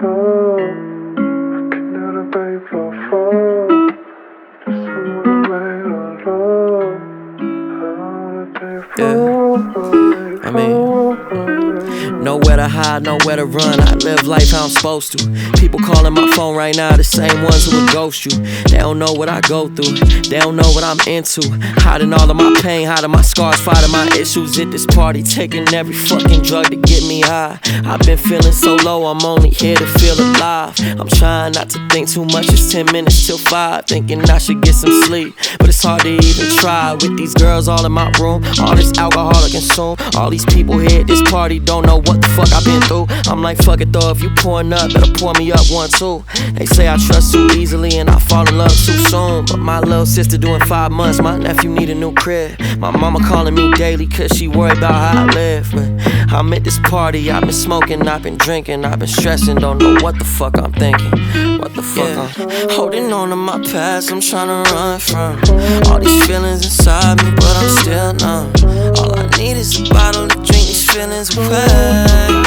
Oh, I can hear the bass fall. Just wanna make love. I mean, nowhere to hide, nowhere to run. I live life how I'm supposed to. People calling my phone right now, the same ones who would ghost you. They don't know what I go through, they don't know what I'm into. Hiding all of my pain, hiding my scars, fighting my issues at this party, taking every fucking drug to get me high. I've been feeling so low, I'm only here to feel alive. I'm trying not to think too much, it's 10 minutes till 5. Thinking I should get some sleep, but it's hard to even try. With these girls all in my room, all this alcohol I consume, all these people here at this party don't know what the fuck I've been through. I'm like, fuck it though, if you pouring up, better pour me up one too. They say I trust too easily and I fall in love too soon. But my little sister doing 5 months, my nephew need a new crib. My mama calling me daily cause she worried about how I live. But I'm at this party, I've been smoking, I've been drinking, I've been stressing, don't know what the fuck I'm thinking. What the fuck I'm holding on to my past, I'm trying to run from all these feelings inside me, but I'm still numb. All I need is a bottle to drink these feelings away.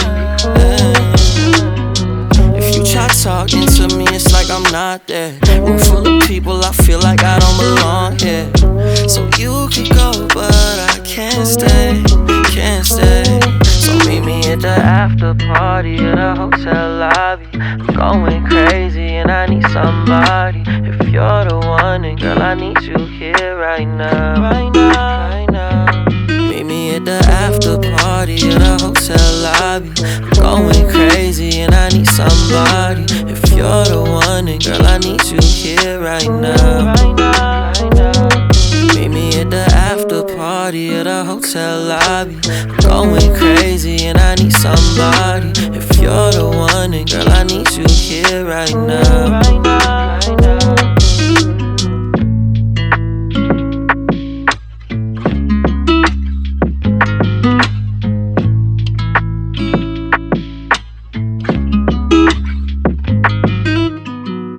If you try talking to me, it's like I'm not there. Room full of people, I feel like I don't belong here. So you can go, but I can't stay, can't stay. So meet me at the after party at the hotel lobby. I'm going crazy and I need somebody. If you're the one, then girl, I need you here right now, right now, right now. Meet me at the after party at the hotel lobby. I'm going crazy and I need somebody. If you're the one, then girl, I need you here right now, right now, right now. Meet me at the after party at a hotel lobby. I'm going crazy and I need somebody. If you're the one, then girl, I need you here right now.